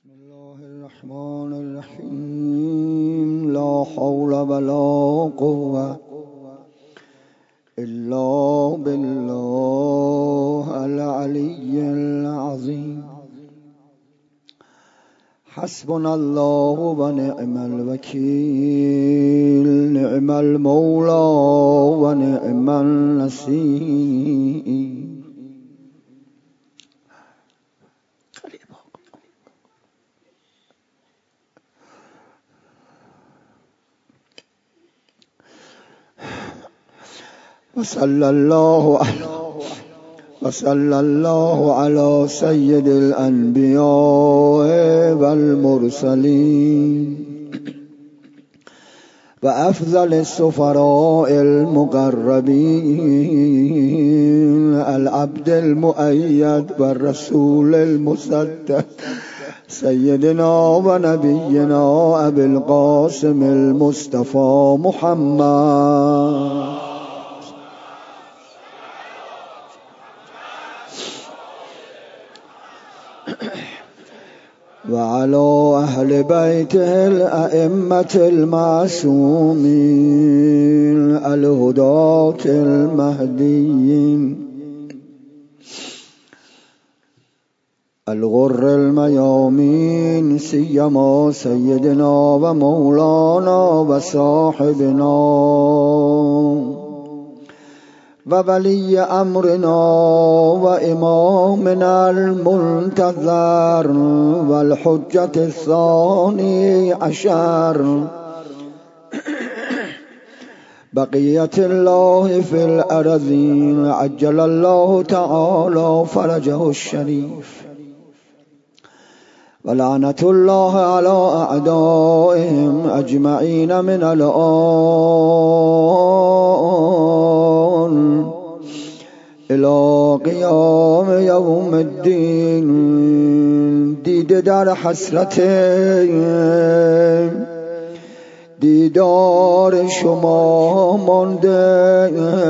بسم الله الرحمن الرحیم. لا حول ولا قوة إلا بالله العلي العظيم. حسبنا الله ونعم الوكيل، نعم المولى ونعم النصير. وصلى الله على سيد الأنبياء والمرسلين وأفضل السفراء المقربين، العبد المؤيد والرسول المصدق، سيدنا ونبينا أبي القاسم المصطفى محمد وعلى أهل بيته الأئمة المعصومين الهداة المهديين الغر الميامين، سيما سيدنا ومولانا وصاحبنا وولي أمرنا وإمامنا المنتظر والحجة الثاني عشر، بقية الله في الأرضين، عجل الله تعالى فرجه الشريف، ولعنة الله على أعدائهم أجمعين من الآن إلى قيام يوم الدين. دیده در حسرت دیدار شما مانده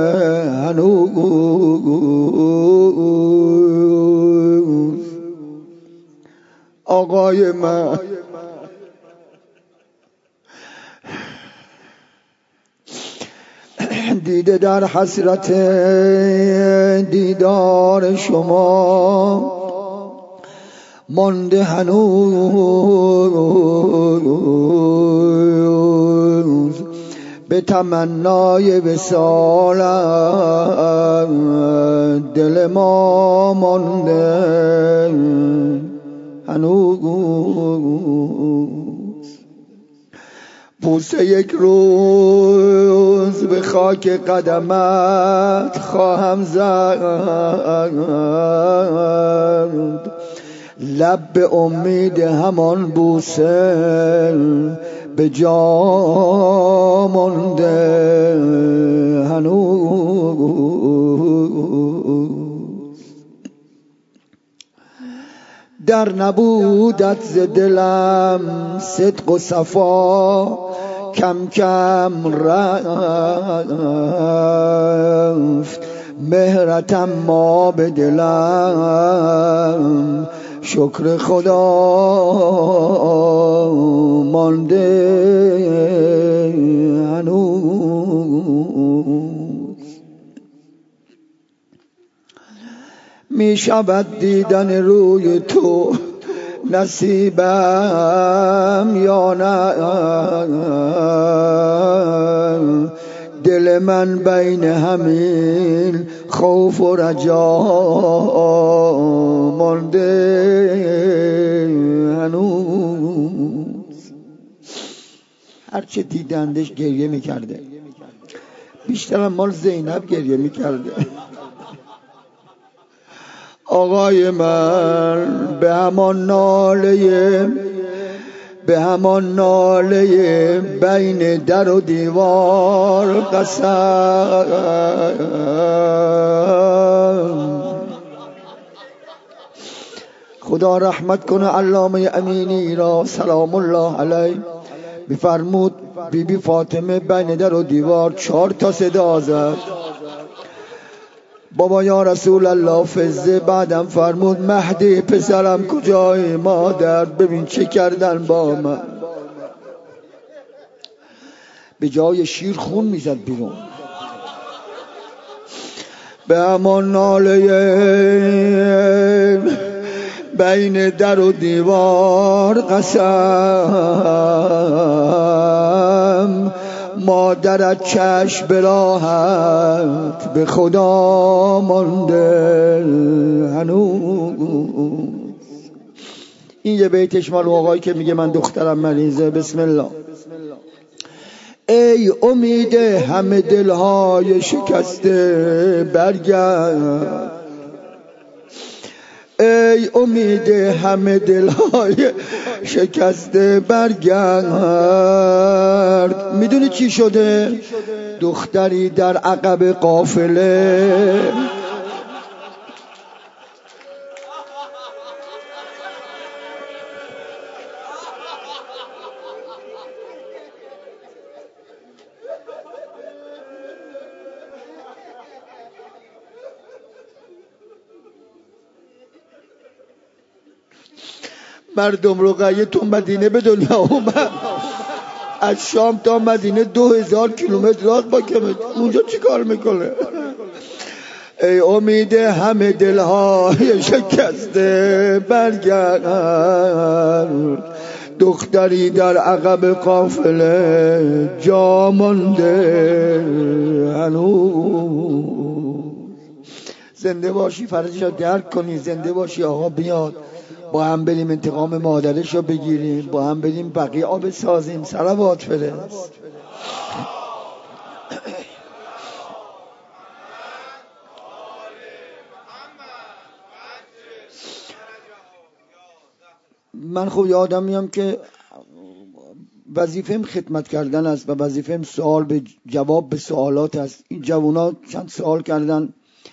هنوز آقای من. دیده در حسرت دیدار شما مانده هنوز، به تمنای وصالت دل ما مانده هنوز. بوسه یک روز به خاک قدمت خواهم زد، لب به امید همان بوسه به جا مانده هنوز. در نبودت ز دلم صدق و صفا کم کم رفت، مهرتم ما به دلم شکر خدا مانده هنوز. می شود دیدن روی تو نصیبم یا نه، دل من بین همین خوف و رجا مانده هنوز. هرچه دیدندش گریه میکرده، بیشتر مال زینب گریه میکرده. آقای من به همان ناله بین در و دیوار قسم. خدا رحمت کنه علامه امینی را سلام الله علیه. بفرمود بی فاطمه بین در و دیوار 4 تا صدا زد. بابا یا رسول الله فزه. بعدم فرمود مهدی پسرم کجای مادر؟ ببین چه کردن با من. به جای شیر خون میزد بیرون. به همان ناله بین در و دیوار قسم، مادرت چشم به راحت به خدا مانده هنوز. این یه بیتش مال آقایی که میگه من دخترم مریضه. بسم الله. ای امید همه دلهای شکسته برگرد، ای امید همه دلهای شکسته برگرد. میدونی چی شده؟ دختری در عقب قافله، مردم رقیه تو مدینه به دنیا اومد، از شام تا مدینه 2000 کیلومتر راه با کمه. اونجا چی کار میکنه؟ ای امید همه دلهای شکسته برگرد، دختری در عقب قافله جا مانده هنوز. زنده باشی، فرجشو درک کنی. زنده باشی آقا بیاد با هم بریم انتقام مادرشو بگیریم، با هم بریم بقیه آب سازیم. صلوات فرست. من خب یادم میام که وظیفه‌ام خدمت کردن است و وظیفه‌ام سوال به جواب به سوالات است. این جوونا چند سوال کردن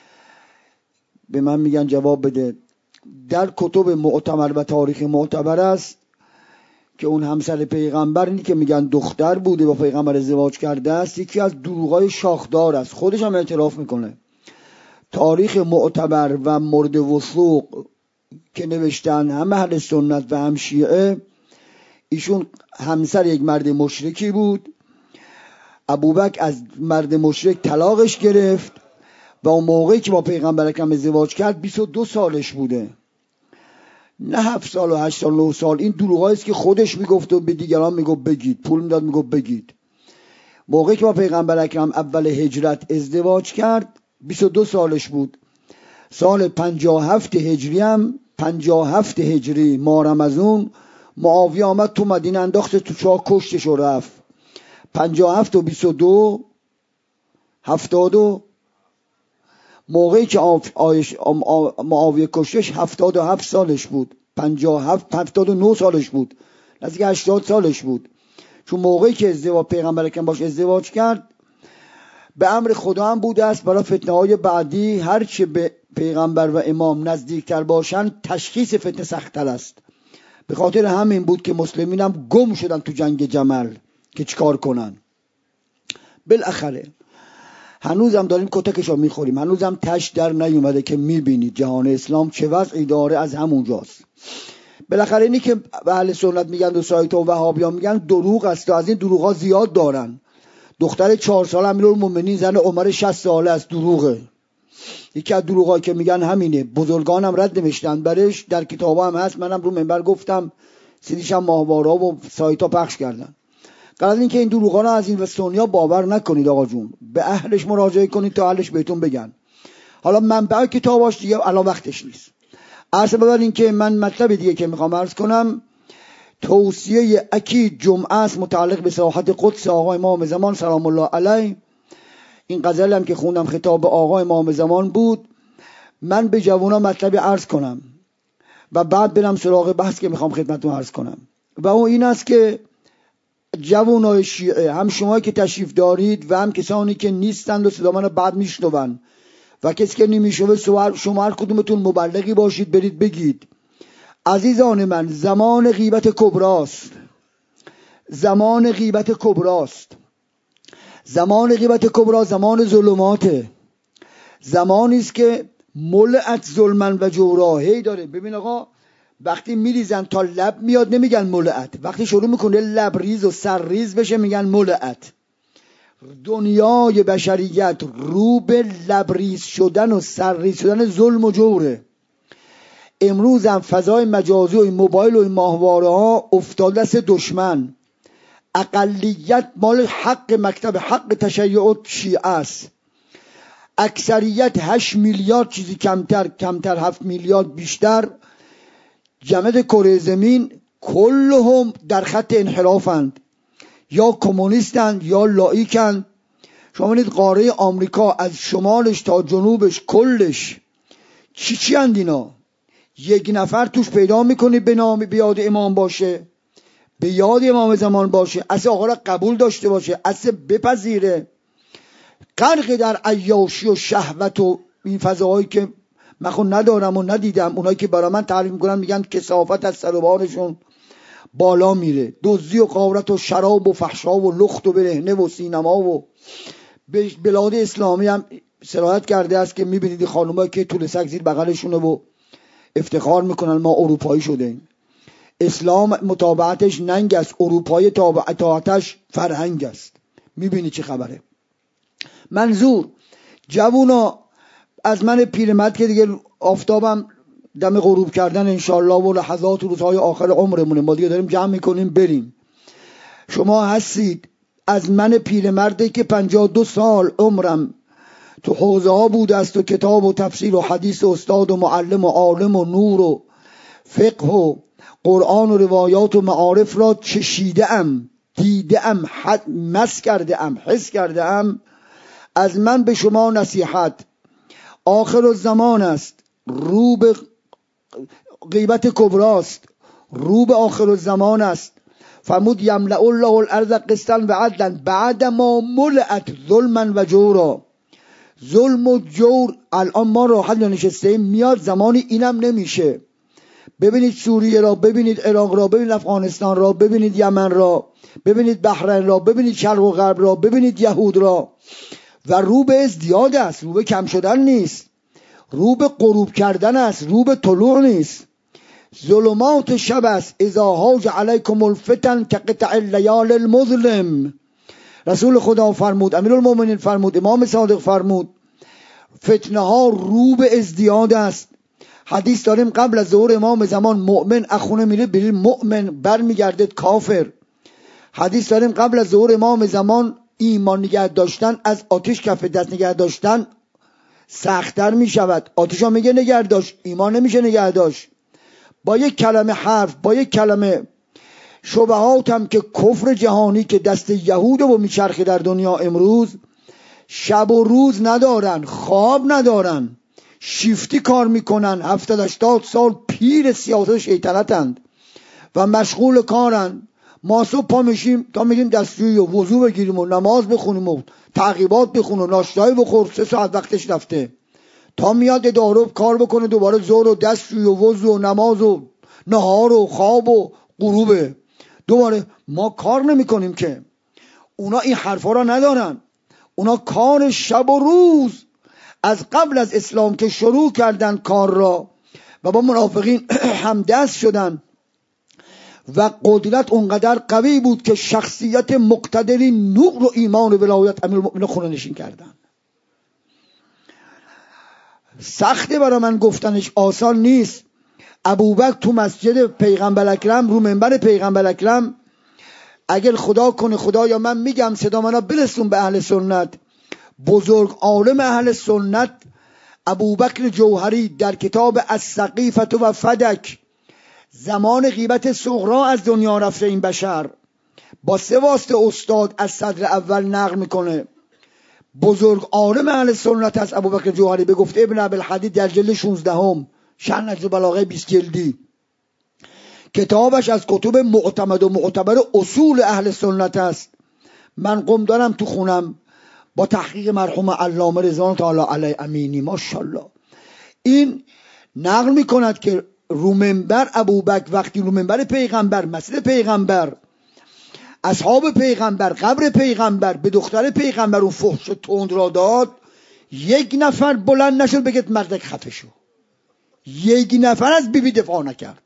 به من میگن جواب بده. در کتب معتبر و تاریخ معتبر است که اون همسر پیغمبر که میگن دختر بوده با پیغمبر ازدواج کرده است، یکی از دروغای شاخدار است. خودش هم اعتراف میکنه. تاریخ معتبر و مورد وثوق که نوشتن هم اهل سنت و هم شیعه، ایشون همسر یک مرد مشرکی بود. ابوبکر از مرد مشرک طلاقش گرفت و اون موقعی که با پیغمبر اکرم ازدواج کرد 22 سالش بوده، نه 7 سال و 8 سال 9 سال. این دروغایی است که خودش میگفت و به دیگران میگفت بگید، پول میداد میگفت بگید. موقعی که با پیغمبر اکرم اول هجرت ازدواج کرد 22 سالش بود. سال 57 هجری هم 57 هجری ماه رمضان معاویه آمد تو مدینه، انداخت تو چاه، کشتش و رفت. 57 و 22 70. موقعی که معاویه کشتش 77 سالش بود. 79 سالش بود، نزدیک 80 سالش بود. چون موقعی که پیغمبر اکرم باش ازدواج کرد به امر خدا هم بوده است برای فتنه های بعدی هر چه به پیغمبر و امام نزدیکتر باشن تشخیص فتنه سخت‌تر است. به خاطر همین بود که مسلمین هم گم شدن تو جنگ جمل که چیکار کنن. بالاخره هنوزم داریم کتکشو میخوریم، هنوزم تش در نیومده که میبینید جهان اسلام چه وضعی داره از همونجاست. بالاخره اینی که اهل سنت میگن و سایت و وهابیان میگن دروغ است و از این دروغا زیاد دارن. دختر 4 ساله امیرالمومنین زن عمر 60 ساله است، دروغه. یکی از دروغایی که میگن همینه. بزرگانم رد نوشتن برش، در کتابا هم هست، منم رو منبر گفتم، سیدیش هم ماهوارا و سایتا پخش کردن. قرار این که این دروغا رو از این وستونیا باور نکنید آقا جون، به اهلش مراجعه کنید تا اهلش بهتون بگن. حالا منبع کتاباش دیگه الان وقتش نیست. عرض ببرین که من مطلب دیگه که میخوام عرض کنم توصیه اکید جمعه است متعلق به ساحت قدس آقا امام زمان سلام الله علیه. این غزل هم که خوندم خطاب آقا امام زمان بود. من به جوانا مطلب عرض کنم و بعد برم سراغ بحث که میخوام خدمتتون عرض کنم و اون این است که جوانای شیعه، هم شما که تشریف دارید و هم کسانی که نیستند و صدا منو بعد میشنون و کسی که نمیشنوه، شما هر کدومتون مبلغی باشید برید بگید عزیزان من زمان غیبت کبراست، زمان غیبت کبراست، زمان غیبت کبرا زمان ظلماته، زمانی است که ملعت ظلمن و جورا. هی داره ببین آقا، وقتی میریزن تا لب میاد نمیگن ملعت، وقتی شروع میکنه لبریز و سرریز بشه میگن ملعت. دنیای بشریت رو به لبریز شدن و سرریز شدن ظلم و جوره. امروز هم فضای مجازی و این موبایل و این ماهواره ها افتاده دست دشمن. اقلیت مال حق مکتب حق تشیع شیعه است، اکثریت 8 میلیارد چیزی کمتر 7 میلیارد بیشتر جمعیت کره زمین کلهم در خط انحرافند، یا کمونیستند یا لایکند. شما ببینید قاره آمریکا از شمالش تا جنوبش کلش چی اند اینا؟ یک نفر توش پیدا میکنی به نام بیاد امام باشه، به یاد امام زمان باشه، اصلا آقا را قبول داشته باشه، اصلا بپذیره، غرق در عیاشی و شهوت و این فضاهایی که من خود ندارم و ندیدم. اونایی که برای من تعریف میکنن میگن کثافت از سر و بارشون بالا میره، دزدی و غارت و شراب و فحشا و لخت و برهنه و سینما. و بلاد اسلامی هم سرایت کرده است که میبینید خانومایی که طول سگ زیر بغلشونه و افتخار میکنن ما اروپایی شدیم. اسلام متابعتش ننگ است، اروپایی اطاعتش فرهنگ است. میبینی چه خبره. منظور جوونا از من پیرمرد که دیگه آفتابم دم غروب کردن انشالله و لحظات و روزهای آخر عمرمونه، ما دیگه داریم جمع میکنیم بریم. شما هستید از من پیرمرده که 52 سال عمرم تو حوزه ها بوده است و کتاب و تفسیر و حدیث و استاد و معلم و عالم و نور و فقه و قرآن و روایات و معارف را چشیده ام، دیده ام، مس کرده ام، حس کرده ام. از من به شما نصیحت، آخر الزمان است، رو به غیبت کبراست، رو به آخر الزمان است. فرمود یملأ الله الارض قسطا و عدلا بعد ما ملئت ظلما و جورا. ظلم و جور الان ما راحت نشستیم، میاد زمانی اینم نمیشه. ببینید سوریه را، ببینید عراق را، ببینید افغانستان را، ببینید یمن را، ببینید بحرین را، ببینید شرق و غرب را، ببینید یهود را. و رو به ازدیاد است، رو به کم شدن نیست، رو به غروب کردن است، رو به طلوع نیست. ظلمات شب است اذا هاج علیکم الفتن کقطع اللیال المظلم. رسول خدا فرمود، امیرالمومنین فرمود، امام صادق فرمود فتنه ها رو به ازدیاد است. حدیث داریم قبل از ظهور امام زمان مؤمن اخونه میره بریم مؤمن برمیگردد کافر. حدیث داریم قبل از ظهور امام زمان ایمان نگه داشتن از آتش کف دست نگه داشتن سخت‌تر می شود. آتش ها میگه نگه داشت، ایمان نمیشه نگه داشت. با یک کلمه حرف، با یک کلمه شبهات هم که کفر جهانی که دست یهود رو میچرخه در دنیا امروز، شب و روز ندارن، خواب ندارن، شیفتی کار میکنن، 70-80 سال پیر سیاست شیطنتند و مشغول کارن. ما صبح پا میشیم تا میگیم دستشویی و وضو بگیریم و نماز بخونیم و تعقیبات بخونیم و ناشتایی بخور، 3 ساعت وقتش رفته. تا میاد اداره کار بکنه دوباره ظهر و دستشویی و وضو و نماز و نهار و خواب و غروبه دوباره. ما کار نمی کنیم که. اونا این حرفا را ندارن، اونا کار شب و روز از قبل از اسلام که شروع کردن کار را و با منافقین همدست شدن و قدرت اونقدر قوی بود که شخصیت مقتدری نور و ایمان و ولایت امیرالمؤمنین خونه نشین کردن. سخته برای من گفتنش، آسان نیست. ابوبکر تو مسجد پیغمبر اکرم رو منبر پیغمبر اکرم، اگر خدا کنه خدایا من میگم صدا منو برسون به اهل سنت، بزرگ عالم اهل سنت ابوبکر جوهری در کتاب السقیفة و فدک، زمان غیبت صغرا از دنیا رفته این بشر، با 3 واسطه استاد از صدر اول نقل میکنه. بزرگ عالم اهل سنت از ابوبکر جوهری به گفته ابن ابوالحدید در جلد 16 شرح نهج البلاغه 20 جلدی، کتابش از کتب معتمد و معتبر اصول اهل سنت است. من قم دارم تو خونم با تحقیق مرحوم علامه رضوان تعالی علیه امینی، ماشاءالله. این نقل میکند که رو منبر ابوبکر، وقتی رو منبر پیغمبر، مسجد پیغمبر، اصحاب پیغمبر، قبر پیغمبر، به دختر پیغمبر اون فحش تند را داد، یک نفر بلند نشد بگید مردک خفه شو. یک نفر از بیبی دفاع نکرد.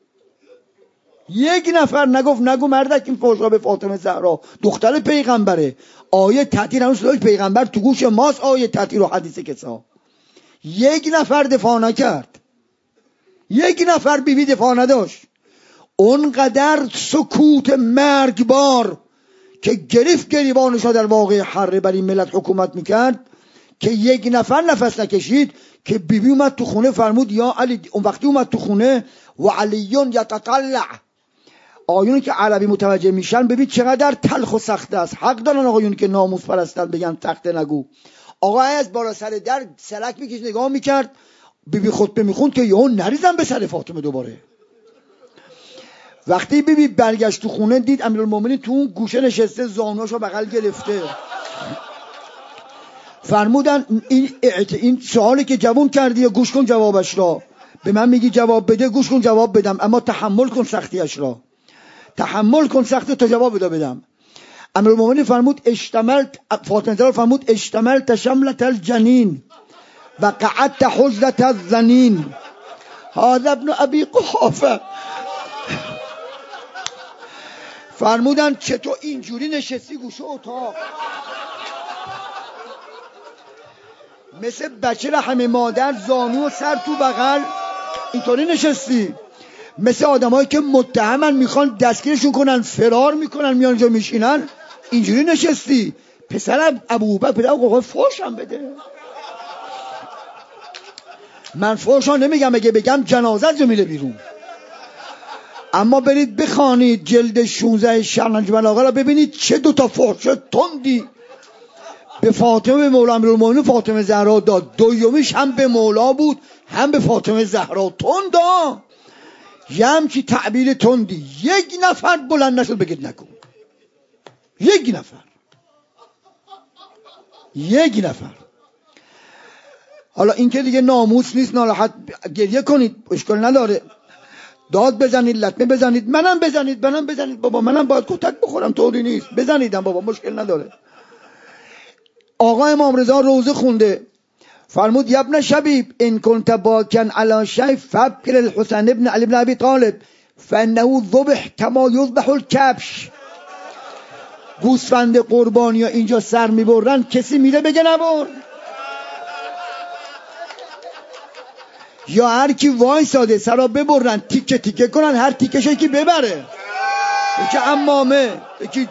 یک نفر نگفت نگو مردک این فحشا به فاطمه زهرا دختر پیغمبره. آیه تحتیر هنوز صدای پیغمبر تو گوش ماست، آیه تحتیر و حدیث کسا. یک نفر دفاع نکرد. یک نفر بیبی دفاع نداشت. اونقدر سکوت مرگبار که گریبانشا در واقع حره بر این ملت حکومت میکرد که یک نفر نفس نکشید که بیبی اومد تو خونه فرمود یا علی. اون وقتی اومد تو خونه و علیون یتطلع، آیونی که عربی متوجه میشن ببین چقدر تلخ و سخت است. حق دارن آقایون که ناموس پرستن بگن تخته نگو. آقای از بالا سر در سلک میکش نگاه میکرد، بیبی خطبه میخوند که یهو نریزن به سر فاطمه دوباره. وقتی بیبی برگشت تو خونه دید امیرالمومنین تو اون گوشه نشسته زانوشو بغل گرفته. فرمودن این سوالی که جوون کردی یا گوش کن جوابش را. به من میگی جواب بده، گوش کن جواب بدم، اما تحمل کن سختیش را. تحمل کن سخت تا جواب بدم. امیرالمومنین فرمود فاطمه زهرا فرمود اشتملت شملت الجنین و قعدت حجرت الزنین هذا ابن ابی قحافه. فرمودن چطور اینجوری نشستی گوشه اتاق مثل بچه رحم مادر، زانو و سر تو بغل اینطوری نشستی، مثل آدمایی که متهمن میخوان دستگیرشون کنن فرار میکنن میان اینجا میشینن اینجوری نشستی. پسرم ابوبکر پدرم گفت فحشم بده. من فحشا نمیگم، اگه بگم جنازت رو میره بیرون. اما برید بخوانید جلد 16 شرح البلاغه را ببینید چه دوتا فحش تندی به فاطمه به مولا امیرالمومنین فاطمه زهرا داد. دومیش هم به مولا بود هم به فاطمه زهرا تندا. یه همچی تعبیر تندی. یک نفر بلند نشد بگید نکن. یک نفر. حالا این که دیگه ناموس نیست، ناراحت گریه کنید اشکال نداره، داد بزنید، لطمه بزنید، منم بزنید بابا، منم باید کتک بخورم، طوری نیست، بزنیدم بابا، مشکل نداره. آقا امام رضا روزه خونده فرمود یا ابن شبیب ان کنت باکن علی شیء فابکر الحسین ابن علی ابن ابی طالب فانه ذبح کما یذبح الکبش. گوسفند قربانی ها اینجا سر میبرن، کسی میره بگه نبر؟ یا هر کی وای ساده سرا ببرن تیکه تیکه کنن، هر تیکش یکی ببره، یکی امامه، یکی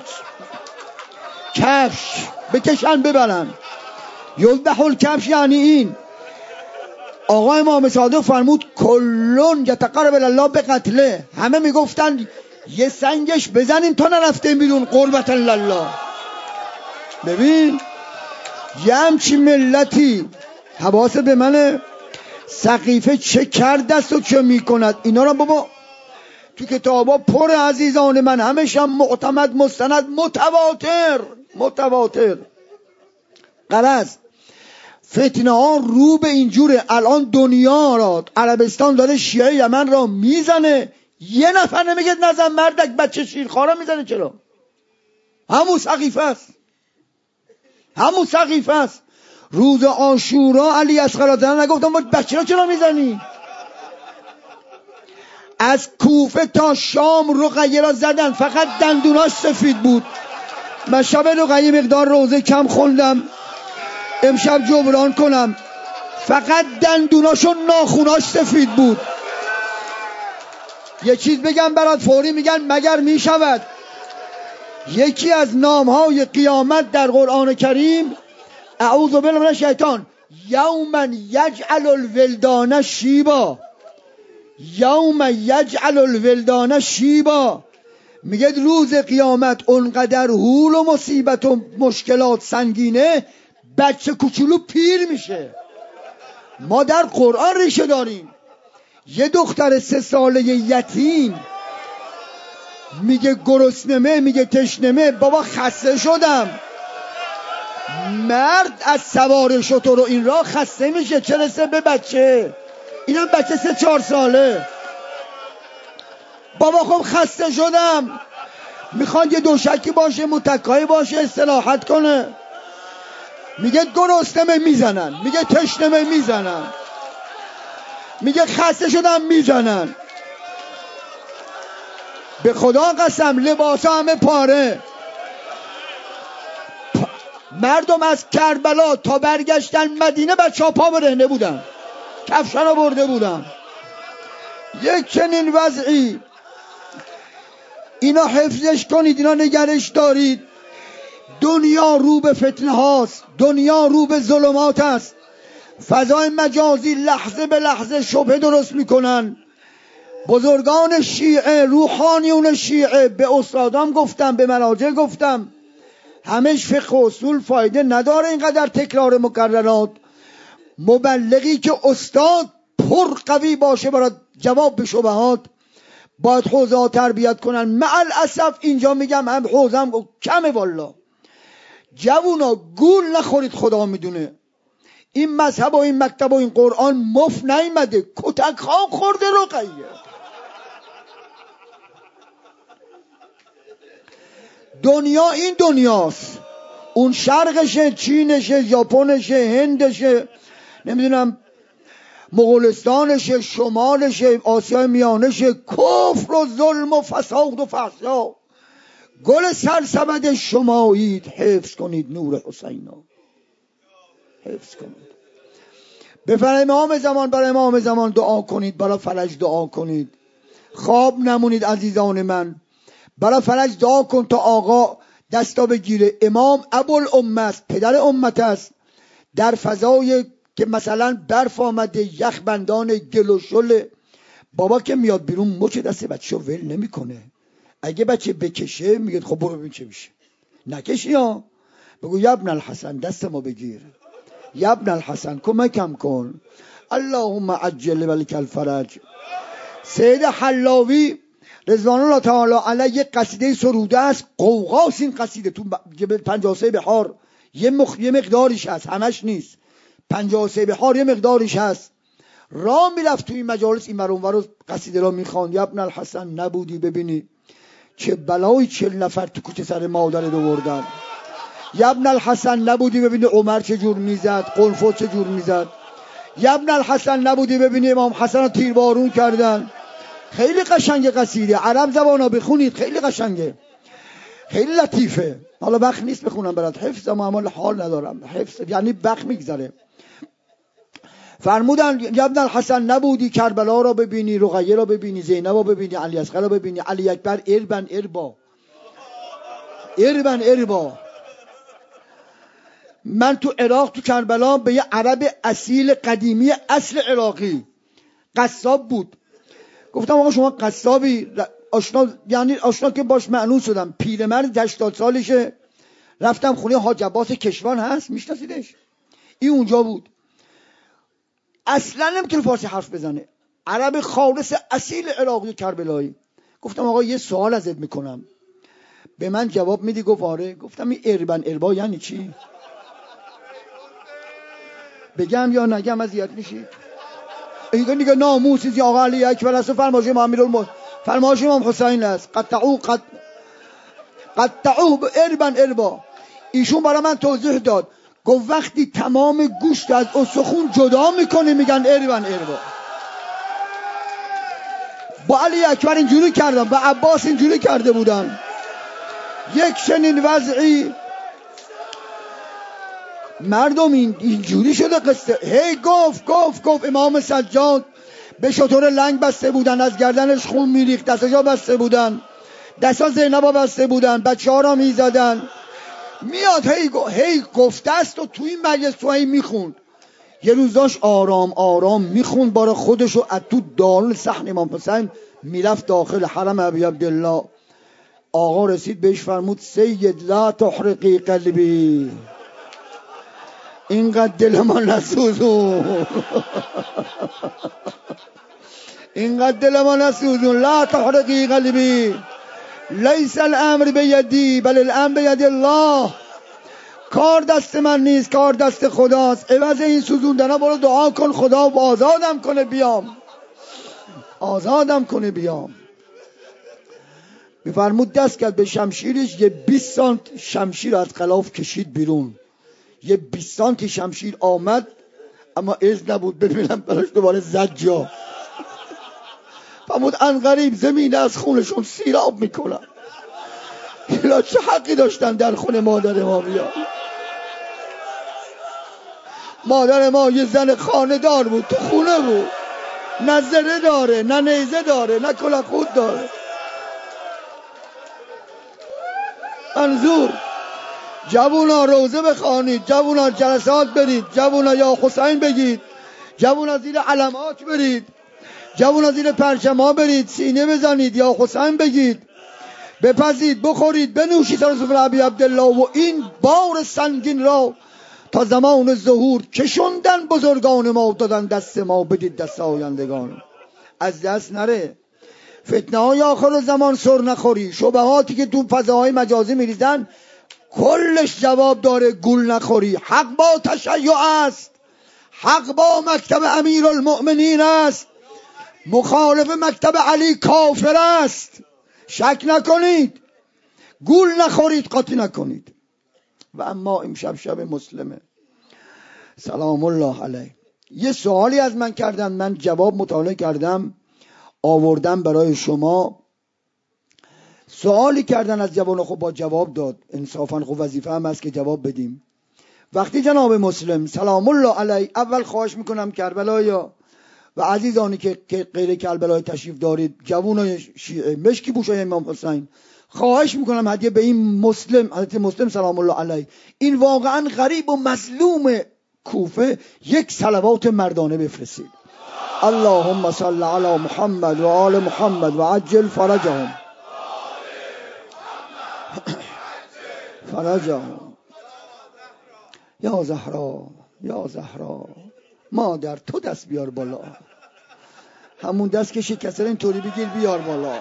کفش بکشن ببرن. یذبح الکبش یعنی این. آقا امام صادق فرمود کلون یتقرب الله به قتله. همه میگفتن یه سنگش بزنین تا نرفته بیرون، قربت الله. ببین یه همچی ملتی حواست به منه، سقیفه چه کرده است و چه میکند. اینا را بابا تو کتابا پر عزیزان من، همشم معتمد مستند متواتر. غرض فتنه ها رو به اینجوره. الان دنیا را عربستان داره شیعه یمن را میزنه، یه نفر نمیگه نزن مردک بچه شیرخوارا میزنه. چرا؟ همون سقیفه است. روز عاشورا علی اصغر زن نگفتم با بچه را چرا میزنی؟ از کوفه تا شام رقیه را زدن، فقط دندوناش سفید بود. من شب رقیه مقدار روزه کم خوندم، امشب جبران کنم، فقط دندوناش و ناخوناش سفید بود. یه چیز بگم برات فوری میگن مگر میشود. یکی از نامهای قیامت در قرآن کریم، اعوذ بالله من الشیطان، یوما یجعل الولدان شیبا، میگه روز قیامت اونقدر هول و مصیبت و مشکلات سنگینه بچه کوچولو پیر میشه. ما در قرآن ریشه داریم. یه دختر 3 ساله یتیم میگه گرسنمه، میگه تشنمه، بابا خسته شدم. مرد از سوار شتر و این راه خسته میشه، چه رسه به بچه. اینم بچه 3-4 ساله. بابا خب خسته شدم، میخواد یه دوشکی باشه، متکایی باشه، استراحت کنه. میگه گرسنه میزنن، میگه تشنه میزنن، میگه خسته شدم میزنن. به خدا قسم لباسا همه پاره. مردم از کربلا تا برگشتن مدینه بچه ها پا برهنه بودن، کفشان رو برده بودن. یک چنین وضعی، اینا حفظش کنید، اینا نگرش دارید. دنیا رو به فتنه هاست، دنیا رو به ظلمات است. فضای مجازی لحظه به لحظه شبهه درست میکنن. بزرگان شیعه، روحانیون شیعه، به استادام گفتم، به مراجع گفتم، همش فقه و اصول فایده نداره اینقدر تکرار مکررات. مبلغی که استاد پر قوی باشه برای جواب به شبهات باید حوزه ها تربیت کنن. مع الاسف اینجا میگم هم حوزم کمه. والا جوونا گول نخورید، خدا میدونه این مذهب و این مکتب و این قرآن مفت نیمده، کتک خان خورده رقیه. دنیا این دنیاست، اون شرقشه، چینشه، ژاپنشه، هندشه، نمیدونم مغولستانشه، شمالشه، آسیای میانشه. کفر و ظلم و فساد و فحشا گل سرسبد شمایید. حفظ کنید نور حسینا، حفظ کنید. برای امام زمان، برای امام زمان دعا کنید، برای فلج دعا کنید. خواب نمونید عزیزان من، برای فلج دعا کن تا آقا دستا بگیره. امام ابوالامه است، پدر امت است. در فضای که مثلا برف آمده، یخ بندان، گل و شل، بابا که میاد بیرون مچ دست بچه ول نمیکنه. اگه بچه بکشه میگه خب برو ببین چه میشه. نکشی ها، بگو یا ابن الحسن دست ما بگیر، یا ابن الحسن کمکم کن، اللهم عجل ولک الفرج. سید حلاوی رضوان الله تعالی علیه یک قصیده سروده است، قوقاس این قصیده تو 53 بحار یه مقداریش هست، همش نیست. 53 بحار یه مقداریش هست. راه میرفت تو این مجالس این ور رو قصیده را میخواند. یا ابن الحسن نبودی ببینی چه بلایی 40 نفر تو کوچه سر مادرت آوردن. یا ابن الحسن نبودی ببینی عمر چه جور میزد، قنفو چه جور میزد. یا ابن الحسن نبودی ببینی امام حسن رو تیربارون کردن. خیلی قشنگه قصیده، عرب زبانا بخونید، خیلی قشنگه، خیلی لطیفه. حالا وقت نیست بخونم برات، حفظ اما حال ندارم، حفظ یعنی وقت میگذره. فرمودن یا ابن الحسن نبودی کربلا را ببینی، رقیه را ببینی، زینب را ببینی، علی اصغر را ببینی، علی اکبر اربن اربا، اربن اربا. من تو عراق تو کربلا به یه عرب اصیل قدیمی اصل عراقی قصاب بود گفتم آقا شما قصابی؟ آشنا، یعنی آشنا که باش معنون شدم. پیرمرد 80 سالشه. رفتم خونه حاج عباس کشوان هست، میشناسیدش؟ این اونجا بود. اصلا نمیتونه فارسی حرف بزنه، عرب خالص اصیل عراقی کربلایی. گفتم آقا یه سوال ازت میکنم، به من جواب میدی؟ گفت آره. گفتم این اربن اربا یعنی چی؟ بگم یا نگم اذیت میشی؟ اینگه دیگه ناموسیزی آقا علی اکبر است، فرمایش امام امیرالمومنین، فرمایش امام حسین است. قطعوه اربن اربا. ایشون برای من توضیح داد، گفت وقتی تمام گوشت از استخون جدا میکنه میگن اربن اربا. با علی اکبر اینجوری کردم، با عباس اینجوری کرده بودن. یک چنین وضعی مردم اینجوری شده قصه. هی گفت امام سجاد به شطور لنگ بسته بودن، از گردنش خون میریخت، دستشا بسته بودن، دستا زینبا بسته بودن، بچه ها را میزدن. میاد هی گفته است و توی مجلس تو هی میخوند. یه روز داشت آرام میخوند برای خودشو، از تو دارون صحن امام حسین میرفت داخل حرم ابی عبدالله. آقا رسید بهش فرمود سید لا تحرقی قلبی، اینقدر دل من نسوزون، اینقدر دل من نسوزون. لا تحرقی قلبی لیس الامر بیدی بل الامر بید الله. کار دست من نیست، کار دست خداست. عوض این سوزوندنا برو دعا کن خدا آزادم کنه بیام، آزادم کنه بیام. میفرمود دست کرد به شمشیرش، یه 20 سانت شمشیر از غلاف کشید بیرون، یه 20 سانتی شمشیر آمد اما از نبود ببینم براش دوباره زد جا. فرمود عنقریب زمین از خونشون سیراب میکنن. اینا چه حقی داشتن در خونه مادر ما بیان؟ مادر ما یه زن خانه دار بود، تو خونه بود، نه زره داره نه نیزه داره نه کلاهخود داره. منظور جوونا روزه بخوانید، جوونا جلسات برید، جوونا یا حسین بگید، جوونا زیر علمات برید، جوونا زیر پرچم ها برید، سینه بزنید یا حسین بگید، بپزید بخورید بنوشید سر سفره ابی عبدالله و این بار سنگین را تا زمان ظهور کشوندن بزرگان ما دادن دست ما، بدید دست آیندگان. از دست نره. فتنه های آخر زمان سر نخوری. شبهاتی که تو فضاهای مجازی میریزن کلش جواب داره، گول نخوری. حق با تشیع است، حق با مکتب امیرالمؤمنین است، مخالف مکتب علی کافر است. شک نکنید، گول نخورید، قاطی نکنید. و اما امشب شب مسلمه سلام الله علیه. یه سوالی از من کردن، من جواب مطالعه کردم آوردم برای شما. سوالی کردن از جوان، خب با جواب داد. انصافا خب وظیفه هم هست که جواب بدیم. وقتی جناب مسلم سلام الله علیه، اول خواهش میکنم کربلایا و عزیزانی که غیر کربلای تشریف دارید، جوانای شیعه مشکی پوشای امام حسین، خواهش میکنم هدیه به این مسلم، حضرت مسلم سلام الله علیه، این واقعا غریب و مظلوم کوفه، یک صلوات مردانه بفرستید. اللهم صل علی محمد و آل محمد و عجل فرجهم فرجهم. یا زهرا یا زهرا، مادر تو دست بیار بالا، همون دست که شکسته اینطوری بگیر بیار بالا،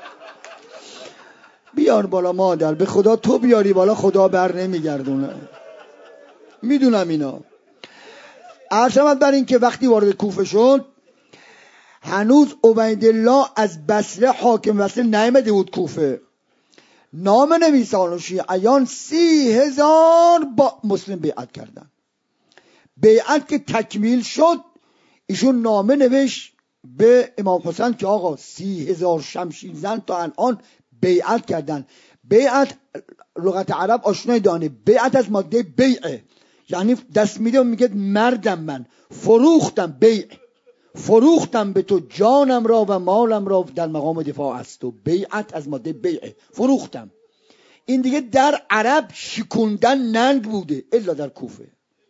بیار بالا مادر، به خدا تو بیاری بالا خدا بر نمیگردونه. میدونم اینا. عرض بر این که وقتی وارد کوفه شد هنوز عبیدالله از بصره حاکم بصره نیامده بود کوفه. نام نویسان و شیعیان 30,000 با مسلم بیعت کردن. بیعت که تکمیل شد ایشون نامه نوشت به امام حسین که آقا 30,000 شمشیر زن تا الان بیعت کردن. بیعت لغت عرب آشنای دانه، بیعت از ماده بیعه، یعنی دست میده و میگه مردم من فروختم، بیع فروختم به تو جانم را و مالم را در مقام دفاع از تو. بیعت از ماده بیعه، فروختم. این دیگه در عرب شکوندن ننگ بوده، الا در کوفه.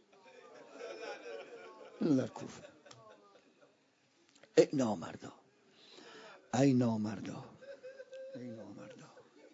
در کوفه ای نامردا، ای نامردا، ای نامردا.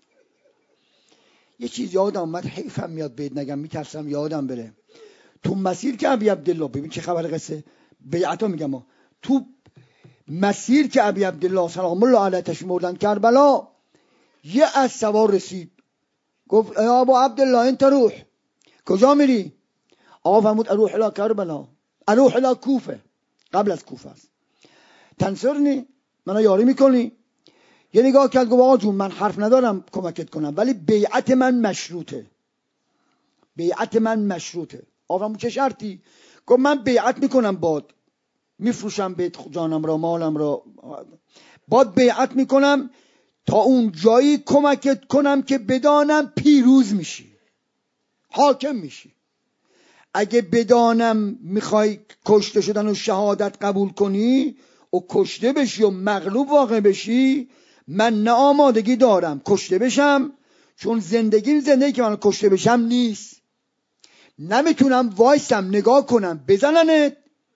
یه چیز یادم اومد، حیفم میاد بهت نگم، میترسم یادم بره. تو مسیر که ابی عبدالله، ببین چه خبر قصه بیعتا میگم، تو مسیر که ابی عبدالله سلام الله علیه تشریف بردن کربلا، یه از سوار رسید گفت ای ابو عبدالله انت روح، کجا میری؟ آقا فرمود اروح الی کربلا، اروح الی کوفه، قبل از کوفه است. تنصرنی، منو یاری میکنی؟ یه نگاه کرد گفت آقا جون من حرف ندارم کمکت کنم، ولی بیعت من مشروطه، بیعت من مشروطه. آقا فرمود چه شرطی؟ گفت من بیعت میکنم باد، میفروشم به جانم را مالم را، باد بیعت میکنم تا اون جایی کمکت کنم که بدانم پیروز میشی، حاکم میشی. اگه بدانم میخوای کشته شدن و شهادت قبول کنی و کشته بشی و مغلوب واقع بشی، من نه آمادگی دارم کشته بشم، چون زندگی که من کشته بشم نیست. نمیتونم وایسم نگاه کنم بزننت،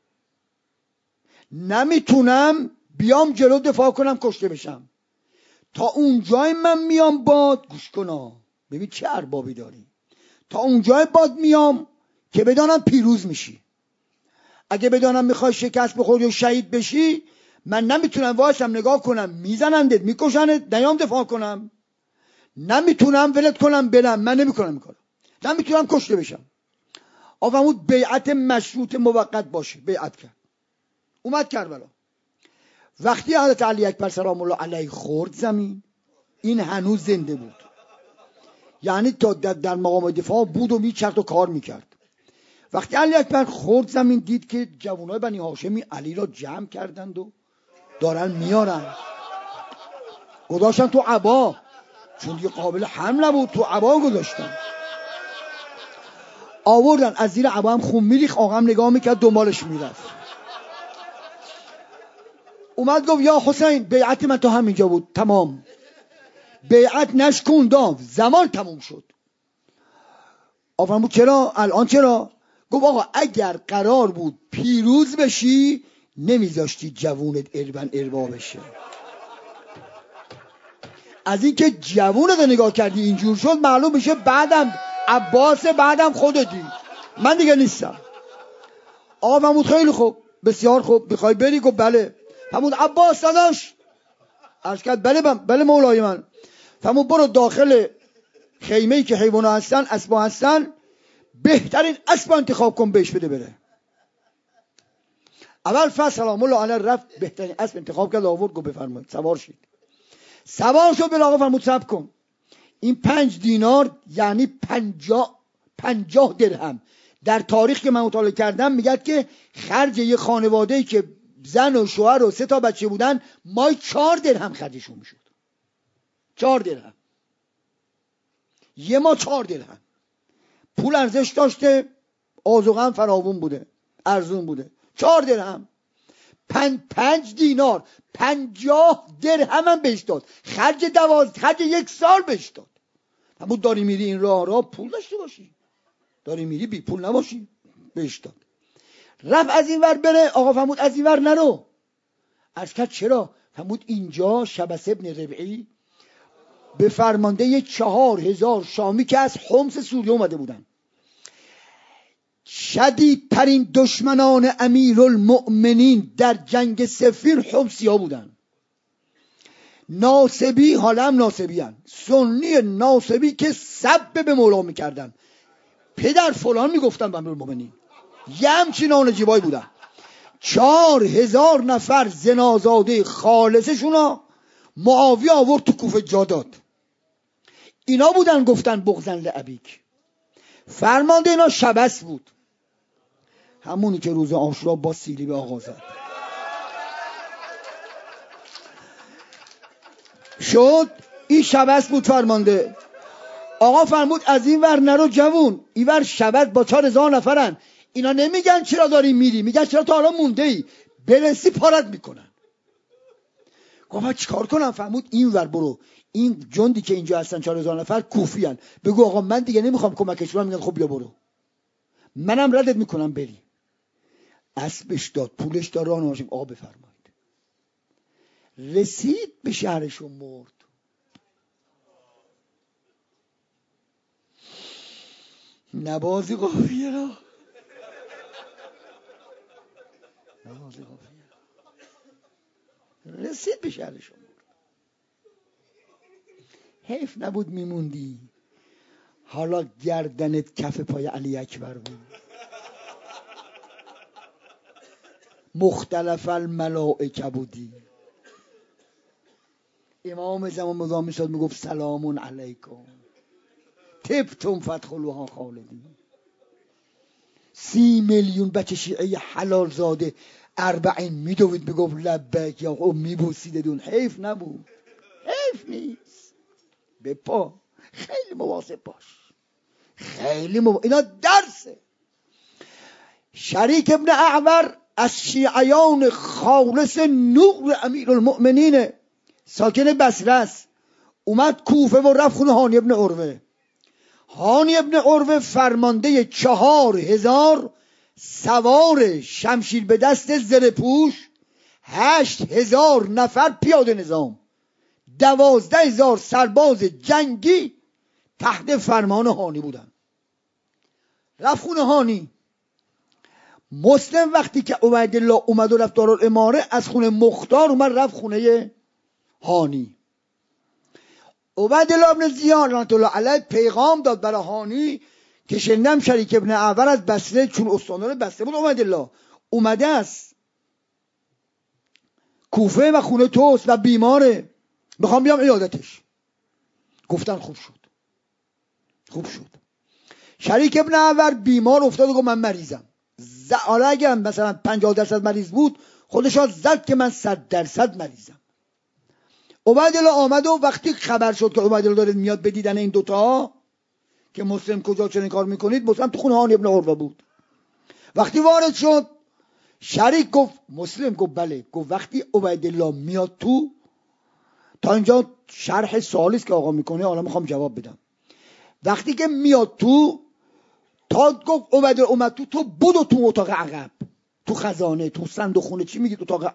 نمیتونم بیام جلو دفاع کنم کشته بشم. تا اون جای من میام باد، گوش کنا ببین چه اربابی داری، تا اون جای باد میام که بدانم پیروز میشی. اگه بدانم میخوای شکست بخوری و شهید بشی، من نمیتونم وایسم نگاه کنم میزنندت میکشنت نیام دفاع کنم، نمیتونم ولت کنم برم، من نمیکنم میکنم، نمیتونم کشته بشم. آفرمود بیعت مشروط موقت باشه. بیعت کرد، اومد کربلا. وقتی حضرت علی اکبر سلام الله علیه خورد زمین، این هنوز زنده بود، یعنی تا در مقام دفاع بود و میچرد و کار میکرد. وقتی علی اکبر خورد زمین دید که جوانای بنی هاشمی علی را جمع کردند و دارن میارن، گذاشتن تو عبا، چون دیگه قابل حمل نبود، تو عبا گذاشتن، آوردن از زیر عبا هم خون میریخ، آقا هم نگاه میکرد دنبالش میرفت. اومد گفت یا حسین بیعت من تا همینجا بود، تمام، بیعت نشکن دام، زمان تموم شد. آفرمود چرا؟ الان چرا؟ گفت آقا اگر قرار بود پیروز بشی نمیذاشتی جوونت اربا بشه. از اینکه جوونت رو نگاه کردی اینجور شد، معلوم میشه بعدم عباس، بعدم خودتی، من دیگه نیستم. آقا فرمود خیلی خوب، بسیار خوب، میخوای بری؟ گفت بله. فرمود عباس داداش، عرض کرد بله مولای من. فرمود برو داخل خیمه‌ای که حیوانا هستن، اسبا هستن، بهترین اسب انتخاب کن بهش بده بره. اول فصل سلام الله علیه رفت بهترین اسب انتخاب کرد، آورد، گفت بفرمایید سوار شید. سوار شد، به آقا فرمود صبر کن، این 5 دینار یعنی 50 درهم. در تاریخ که من مطالعه کردم میگه که خرج یه خانواده‌ای که زن و شوهر و 3 تا بچه بودن مای 4 درهم خرجشون میشد. 4 درهم یه ما 4 درهم پول ارزش داشته، آذوقه فراوون بوده، ارزون بوده. 4 درهم 5 دینار 50 درهم هم بهش داد، خرج 1 سال بهش داد. اما داری میری این راه پول داشته باشی، داری میری بی پول نباشی، بهش داد. رفت از این ور بره، آقا فرمود از این ور نرو. عرض کرد چرا؟ فرمود اینجا شبس ابن ربعی به فرمانده 4000 شامی که از حمص سوریه اومده بودن، شدیدترین دشمنان امیرالمؤمنین در جنگ صفین حمصی ها بودن. ناصبی، حالا هم ناصبی هن، سنی ناصبی که سب به مولا میکردن، پدر فلان میگفتن به امیرالمؤمنین، یه همچین نانجیبایی بودن. 4000 نفر زنازاده خالصشونا معاویه آورد تو کوفه جا داد. اینا بودن گفتن بغضن لابیک. فرمانده اینا شبس بود، همونی که روز عاشورا با سیلی به آقا زد. شد این شبس بود فرمانده. آقا فرمود از این ور نرو جوون، این ور شبس با 4000 نفرن. اینا نمیگن چرا داری میری، میگن چرا تا حالا مونده ای، برسی پارت میکنن. گفت چیکار کنم؟ فرمود این ور برو، این جندی که اینجا هستن 4000 نفر کوفی هن، بگو آقا من دیگه نمیخوام کمکش کنم. میگن خب بیا برو، منم ردت میکنم بری. اسبش داد، پولش داد، راه نمایش. آقا بفرمایید. رسید به شهرش و مرد. نبازی قافیه را، نبازی قافیه را. رسید به شهرش و مرد. حیف نبود میموندی، حالا گردنت کف پای علی اکبر بود. مختلف الملائکه بودی. امام زمان مزام میشد میگفت سلام علیکم طبتم فادخلوها خالدین. 30 میلیون بچه شیعه حلال زاده 40 میدوید میگفت لبیک یا خب میبوسیدون. حیف نبود؟ حیف نیست. به پا خیلی مواظب باش، خیلی اینا درسه. شریک ابن اعور از شیعیان خالص نور امیرالمؤمنین، ساکن بصره است. اومد کوفه و رفت خونه هانی ابن عروه. هانی ابن عروه فرمانده 4000 سوار شمشیر به دست زره پوش، 8000 نفر پیاده نظام، 12000 سرباز جنگی تحت فرمان هانی بودن. رفت خونه هانی. مسلم وقتی که عبیدالله اومد و رفت دارالاماره، از خونه مختار اومد رفت خونه هانی. عبیدالله ابن زیاد رحمت الله علیه پیغام داد برای هانی که شنیدم شریک ابن اعور از بصره، چون استاندار بصره بود عبیدالله، اومده است کوفه و خونه توست و بیماره، میخوام بیام عیادتش. گفتن خوب شد. شریک ابن اعور بیمار افتاد و گفت من مریضم. حالا اگر مثلا 50% مریض بود خودش زد که من 100% مریضم. عبیدالله آمد و وقتی خبر شد که عبیدالله داره میاد به دیدن این دوتا که مسلم کجا چنین کار میکنید، مسلم تو خونه هانی ابن عروه بود. وقتی وارد شد شریک گفت، مسلم گفت بله. گفت وقتی عبیدالله میاد تو، تا اینجا شرح سوالی است که آقا میکنه، حالا میخوام جواب بدم. وقتی که میاد تو، تا گفت عبیدالله اومد تو بدو تو اتاق عقب، تو خزانه، تو صندوق خونه، چی میگید اتاق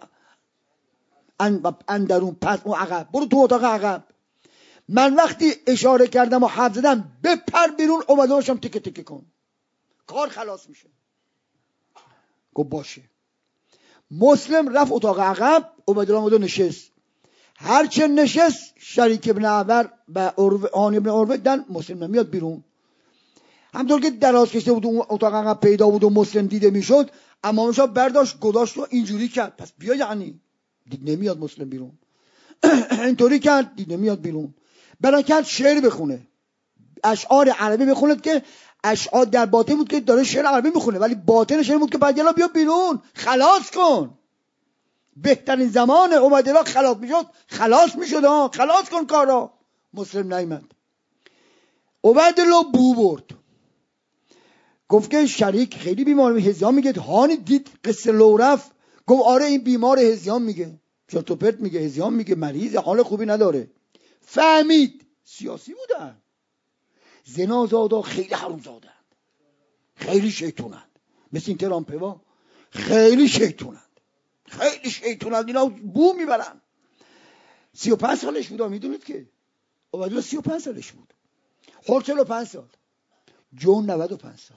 اندرون، پس اون عقب، برو تو اتاق عقب. من وقتی اشاره کردم و حرف زدم بپر بیرون، عبیدالله شم تکه تکه کن، کار خلاص میشه. گفت باشه. مسلم رفت اتاق عقب، عبیدالله اومد و نشست. هرچه نشست شریک ابن اعور و هانی ابن عروه دن مسلم نمیاد بیرون. همطور که دراز کشته بود اون اتاق عقب پیدا بود و مسلم دیده میشد، امامش برداشت گذاشت و اینجوری کرد، پس بیا، یعنی دید نمیاد مسلم بیرون. اینطوری کرد، دید نمیاد بیرون. برای کرد شعر بخونه، اشعار عربی بخونه، که اشعار در باطن بود که داره شعر عربی میخونه، ولی باطن شعر بود که عبیدالله بیا بیرون، خلاص کن. بهترین زمان عبیدالله خلاص میشد، خلاص کن کارا. مسلم نیامد. عبیدالله بو برد، گفت که شریک خیلی بیمار هذیان میگه. هانی دید قصه لو رفت، گفت آره این بیمار هذیان میگه، چرت و پرت میگه، هذیان میگه، مریض، حال خوبی نداره. فهمید سیاسی بودن، زنازادا خیلی حرومزادند، خیلی شیطونند، مثل این ترامپوا خیلی شیطونند، اینا بو میبرن. 35 سالش بود، میدونید که عبیدالله 35 سالش بود، خود 45 سال، جون 95 سال،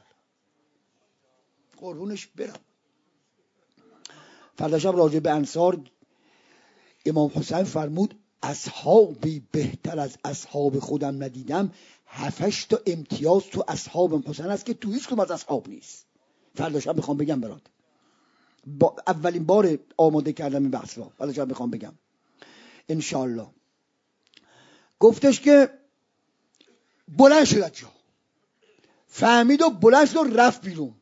قربونش برم. فردا شب راجع به انصار امام حسین فرمود اصحابی بهتر از اصحاب خودم ندیدم. 7 تا امتیاز تو اصحاب حسین است که تو هیچ کدوم از اصحاب نیست. فردا شب میخوام بگم برات، اولین بار آماده کردم این بحث رو، فردا شب میخوام بگم انشالله. گفتش که بلند شد از جا، فهمید و بلند شد و رفت بیرون.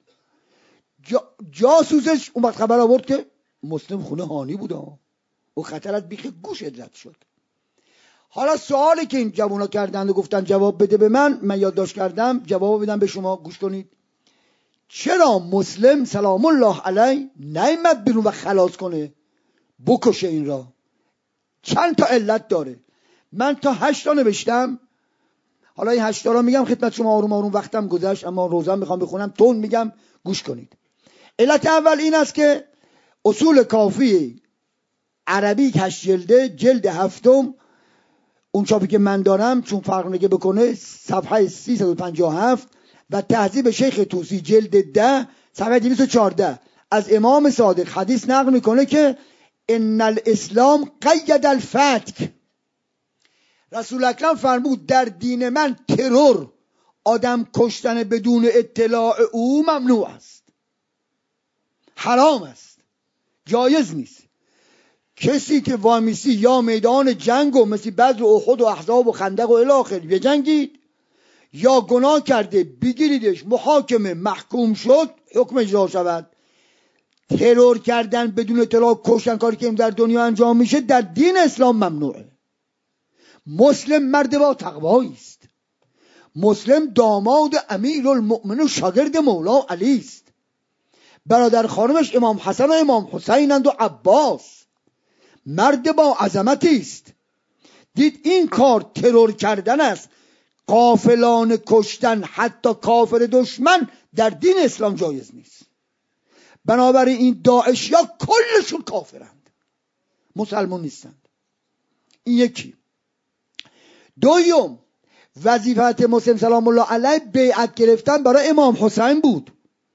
جاسوسش اومد خبر آورد که مسلم خونه هانی بود و خطر از بیخ گوش رد شد. حالا سوالی که این جوونا کردن و گفتن جواب بده به من یادداشت کردم، جواب بدم به شما، گوش کنید. چرا مسلم سلام الله علیه نیامد بیرون و خلاص کنه، بکشه این را؟ چند تا علت داره. من تا 8 تا نوشتم، حالا این 8 تا را میگم خدمت شما، آروم آروم، وقتم گذشت اما روزم میخوام بخونم، تون میگم، گوش کنید. علت اول این است که اصول کافی عربی 8 جلده، جلد 7 اون چاپی که من دارم، چون فرق نگه بکنه، صفحه 357 و تهذیب شیخ طوسی جلد 10 صفحه 214 از امام صادق حدیث نقل میکنه که ان الاسلام قید الفتک. رسول اکرم فرمود در دین من ترور، آدم کشتن بدون اطلاع او ممنوع است، حرام است، جایز نیست. کسی که وامیسی یا میدان جنگ و مثل بدر و احد و احزاب و خندق و الی آخر بجنگید، یا گناه کرده بگیریدش، محاکمه، محکوم شد، حکم اجرا شود. ترور کردن بدون اطلاع، کشتن، کاری که در دنیا انجام میشه در دین اسلام ممنوعه. مسلم مرد با تقوایی است. مسلم داماد امیرالمؤمنین و شاگرد مولا علی است. برادر خانمش امام حسن و امام حسینند و عباس. مرد با عظمتی است. دید این کار ترور کردن است، غافلانه کشتن حتی کافر دشمن در دین اسلام جایز نیست. بنابراین این داعشیا کلشون کافرند، مسلمان نیستند. این یکی. دوم، وظیفت مسلم سلام الله علیه بیعت گرفتن برای امام حسین بود.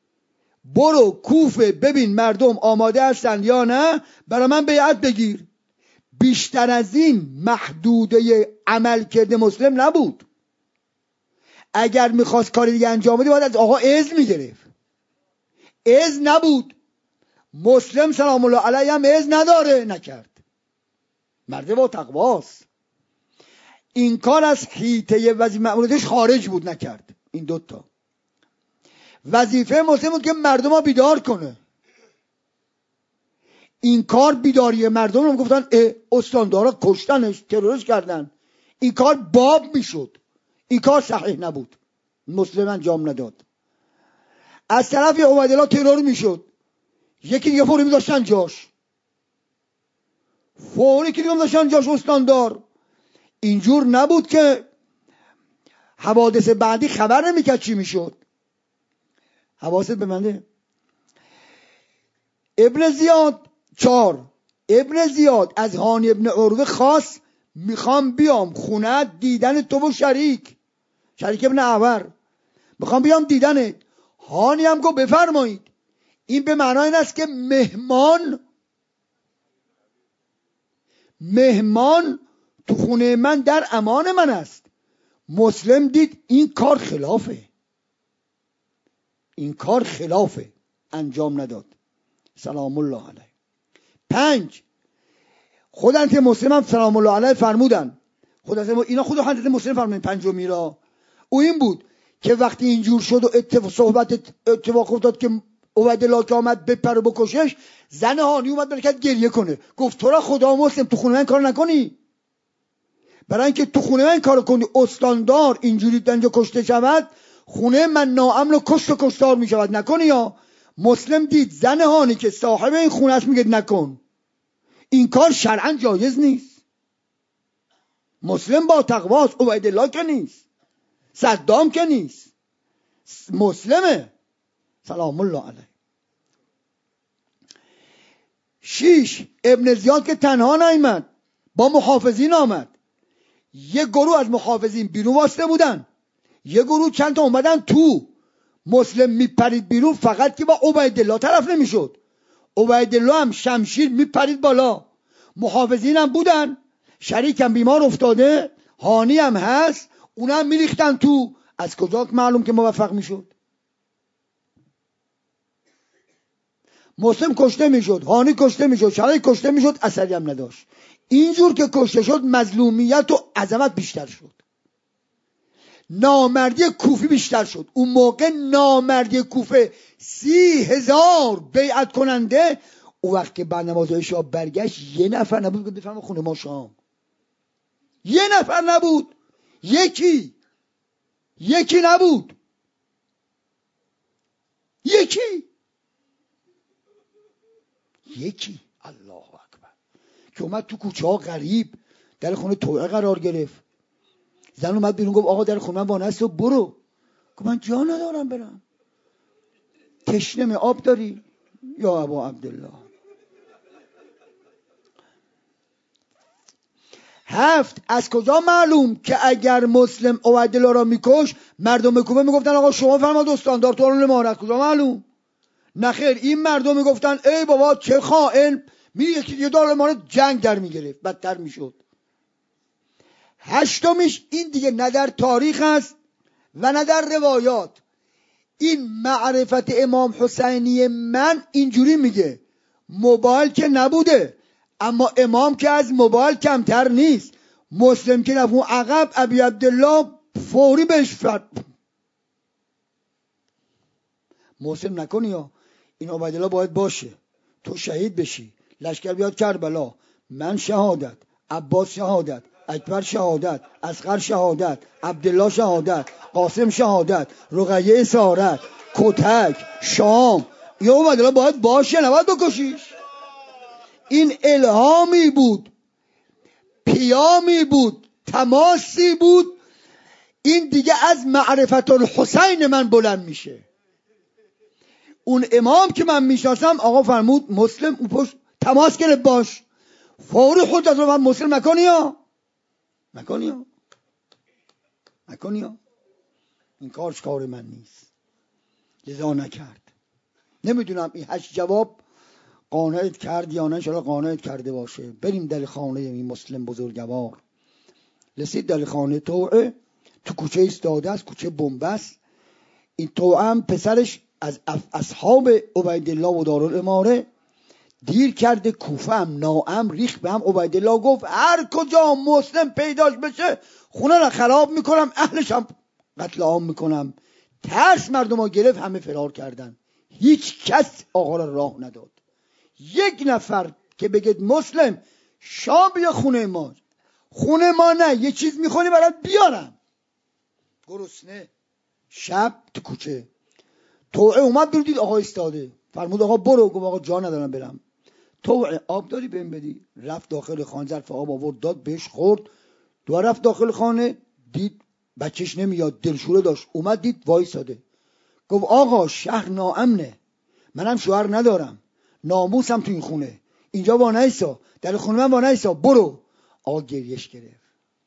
برو کوفه ببین مردم آماده هستند یا نه، برای من بیعت بگیر. بیشتر از این محدوده عمل کرده مسلم نبود. اگر میخواست کاری دیگه انجام بده باید از آقا اذن میگرفت. اذن نبود. مسلم سلام الله علیه هم اذن نداره، نکرد. مرد با تقواست. این کار از حیطه وظیفه مأموریتش خارج بود، نکرد. این دوتا. وظیفه مسلم بود که مردم ها بیدار کنه. این کار بیداری مردم رو گفتن استاندارا کشتنش، ترورش کردن. این کار باب میشد، این کار صحیح نبود، مسلم انجام نداد. از طرف عبیدالله ترور میشد، یکی دیگه فوری میذاشتن جاش، فوری که دیگه میذاشتن جاش استاندار. اینجور نبود که حوادث بعدی خبر نمیکرد چی میشد. حواست بمنده. ابن زیاد 4 ابن زیاد از هانی ابن عروه خواست میخوام بیام خونت دیدن تو و شریک ابن عور، میخوام بیام دیدنت. هانی هم گفت بفرمایید. این به معنای این است که مهمان تو خونه من در امان من است. مسلم دید این کار خلافه، انجام نداد. سلام الله علیه. 5 خود حضرت مسلم هم سلام الله علیه فرمودن. اینا خود حضرت مسلم فرمودن. پنجمی را او این بود که وقتی اینجور شد و اتفاق افتاد که عبیدالله که آمد بپره بکشش، زن هانی اومد برکت گریه کنه، گفت تو را خدا مسلم تو خونه من کار نکنی. برای اینکه تو خونه من کار کنی استاندار اینجوری دنجا کشته شود، خونه من ناامن و کشت و کشتار می شود، نکنی. یا مسلم دید زن هانی که صاحب این خونه است میگه نکن، این کار شرعا جایز نیست. مسلم با تقواست، عبیدالله که نیست، صدام که نیست، مسلمه. سلام الله علیه. 6 ابن زیاد که تنها نیامد، با محافظین آمد. یه گروه از محافظین بیرون واسطه بودن، یه گروه چند تا اومدن تو. مسلم میپرید بیرون، فقط که با عبیدالله طرف نمیشد. عبیدالله هم شمشیر میپرید بالا. محافظین هم بودن، شریک هم بیمار افتاده، هانی هم هست، اونم میریختن تو. از کجا معلوم که موفق میشد؟ مسلم کشته میشد، هانی کشته میشد، شریک کشته میشد، اثری هم نداشت. اینجور که کشته شد مظلومیت و عظمت بیشتر شد، نامردی کوفی بیشتر شد. اون موقع نامردی کوفه 30,000 بیعت کننده. اون وقت که بعد نماز شب برگشت یه نفر نبود که بفهمه خونه ما شام. یه نفر نبود، یکی نبود، یکی الله اکبر که اومد تو کوچه ها غریب در خونه توعه قرار گرفت. زن اومد بیرون گفت آقا در خونه من وانست و برو. گفت من جا ندارم برم. تشنه آب داری؟ یا ابا عبدالله. 7 از کجا معلوم که اگر مسلم عبیدالله را میکش مردم کوفه میگفتن آقا شما فرماد استاندار تو رو ما. از کجا معلوم؟ نخیر، این مردم میگفتن ای بابا چه خائن، یه دار ما جنگ در میگرفت، بدتر میشد. 8 این دیگه نه در تاریخ است و نه در روایات. این معرفت امام حسینی من اینجوری میگه، موبایل که نبوده اما امام که از موبایل کمتر نیست. مسلم که رفت عقب، ابی عبدالله فوری بهش مسلم نکنی یا این عبیدالله باید باشه، تو شهید بشی، لشکر بیاد کربلا، من شهادت، عباس شهادت، اکبر شهادت، اصغر شهادت، عبدالله شهادت، قاسم شهادت، رقیه اسارت، کتک، شام. یا عبیدالله باید باشه، نباید بکشیش. این الهامی بود، پیامی بود، تماسی بود. این دیگه از معرفت الحسین من بلند میشه. اون امام که من میشناسم آقا فرمود مسلم اون پشت تماس گرفت باش، فوری خود از رو من مسلم نکنی ها. این کار من نیست، لذا نکرد. نمیدونم این 8 جواب قانعت کرد یا نه، انشاءالله قانعت کرده باشه. بریم در خانه این مسلم بزرگوار. رسید در خانه توعه، تو کوچه ایستاده است، کوچه بنبست. این توعه هم پسرش از اصحاب عبیدالله و دارالاماره دیر کرده، کوفه هم ناامن ریخت به هم. عبیدالله گفت هر کجا مسلم پیداش بشه خونه را خراب میکنم، اهلش هم قتل عام میکنم. ترس مردم ها گرفت، همه فرار کردن. هیچ کس آقا را راه نداد. یک نفر که بگید مسلم شام بیا خونه ما، خونه ما نه، یه چیز میخونی برات بیارم. گرسنه شب تو کوچه توعه اومد بیرون، دید آقا استاده، فرمود آقا برو. گفت آقا جا ندارم برم. توعه آب داری بهم بدی؟ رفت داخل خانه، ظرف آب آورد داد بهش، خورد. دو رفت داخل خانه، دید بچهش نمیاد، دلشوره داشت، اومد دید وایساده. گفت آقا شهر ناامنه، منم شوهر ندارم، ناموسم تو این خونه، اینجا با نیسا، در خونه من با نیسا، برو. آقا گریش گرفت،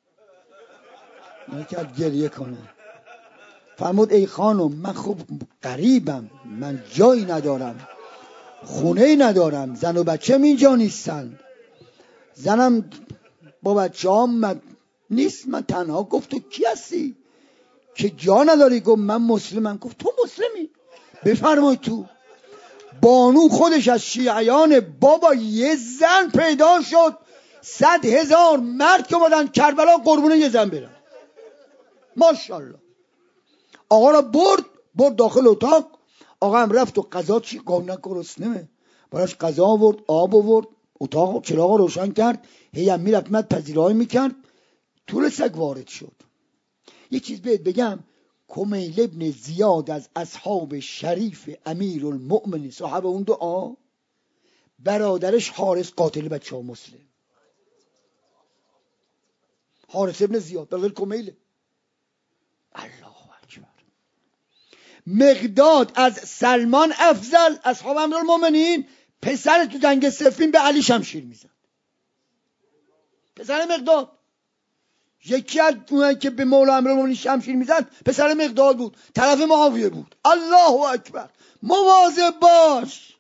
نکرد گریه کنه. فرمود ای خانم من خوب غریبم، من جایی ندارم، خونه‌ای ندارم، زن و بچه‌م اینجا نیستن، زنم با بچه‌ام نیست، من تنها. گفت تو کی هستی که جا نداری؟ گفت من مسلمم. گفت تو مسلمی؟ بفرمای تو. بانو خودش از شیعیان بابا یه زن پیدا شد، 100,000 مرد که اومدن کربلا قربون یه زن برن. ماشاءالله. آقا را برد داخل اتاق. آقا هم رفت و قضا چی؟ گونه گرسنه، براش قضا آورد، آب آورد، اتاق چراغ روشن کرد، هی هم میرفت مد پذیرایی میکرد. طول سگ وارد شد. یه چیز بهت بگم، کمیل ابن زیاد از اصحاب شریف امیر المؤمنین صاحب اون دعا، برادرش حارس قاتل بچه ها مسلم. حارس ابن زیاد برادر کمیل. الله اکبر. مقداد از سلمان افضل اصحاب امیر المؤمنین، پسر تو جنگ صفین به علی شمشیر میزد. پسر مقداد، یکی از اونایی که به مولا امیرالمومنین شمشیر میزد پسر مقداد بود، طرف معاویه بود. الله اکبر. مواظب باش.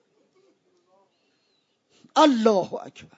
الله اکبر.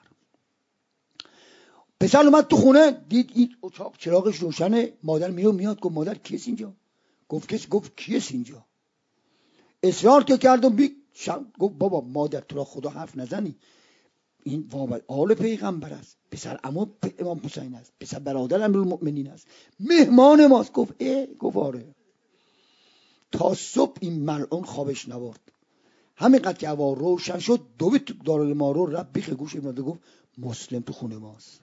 پسر اومد تو خونه، دید این اتاق چراغش روشنه، مادر میاد. گفت مادر کیست اینجا؟ گفت کیست اینجا؟ اصرار که کرد و گفت بابا مادر تو را خدا حرف نزنی، این واقعا آل پیغمبر است، پسر عمو امام حسین است، پسر برادر امیرالمؤمنین است، مهمان ماست. گفت گفت آره. تا صبح این ملعون خوابش نبرد. همینقدر که هوا روشن شد دوید تو دارالمعارف، رفت بیخ گوش ابن گفت مسلم تو خونه ماست،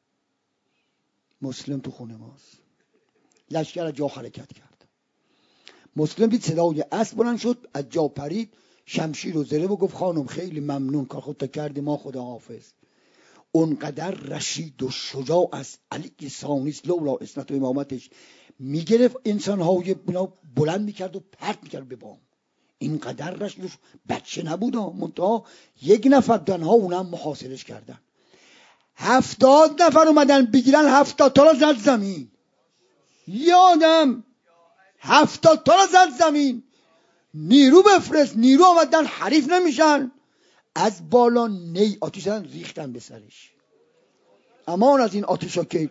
مسلم تو خونه ماست. لشکر از جا حرکت کرد. مسلم دید صدای اسب بلند شد، از جا پرید، شمشیر و زره و گفت خانم خیلی ممنون، کار خودت کردی، ما خدا حافظ. اونقدر رشید و شجاع است علی ثانیست لولا اسمت و امامتش، میگرفت انسانهای بلند میکرد و پرت میکرد به بام. اینقدر رشید، بچه نبود منتها یک نفر تنها، اونم محاصرش کردن. 70 نفر اومدن بگیرن، 70 تا را زد زمین. یادم 70 تا را زد زمین. نیرو بفرست، نیرو آمدن، حریف نمیشن. از بالا نی آتیش زدن، ریختن به سرش. امان از این آتیشا که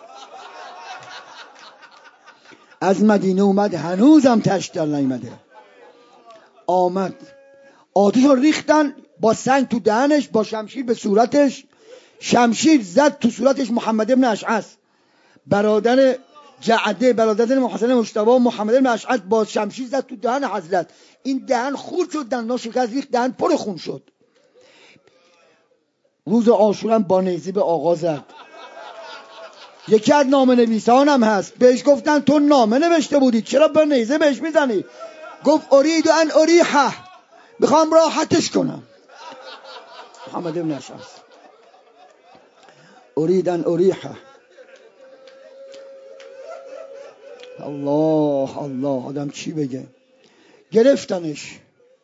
از مدینه اومد، هنوزم تشت در نیامده. آمد آتیشا ریختن، با سنگ تو دهنش، با شمشیر به صورتش. شمشیر زد تو صورتش محمد ابن اشعث، برادر جعده، برادر حسن مجتبی. محمد ابن اشعث با شمشیر زد تو دهن حضرت. این دهن خورد شد، دندان شکست، ریخت، دهن پر خون شد. روز عاشورا با نیزه به آقا زد. یکی از نامه نویسانم هست، بهش گفتن تو نامه نوشته بودی چرا با نیزه بهش میزنی؟ گفت اريد ان اریحه، میخوام راحتش کنم. محمد ابن اشعث اريد ان اریحه. الله الله، آدم چی بگه. گرفتنش،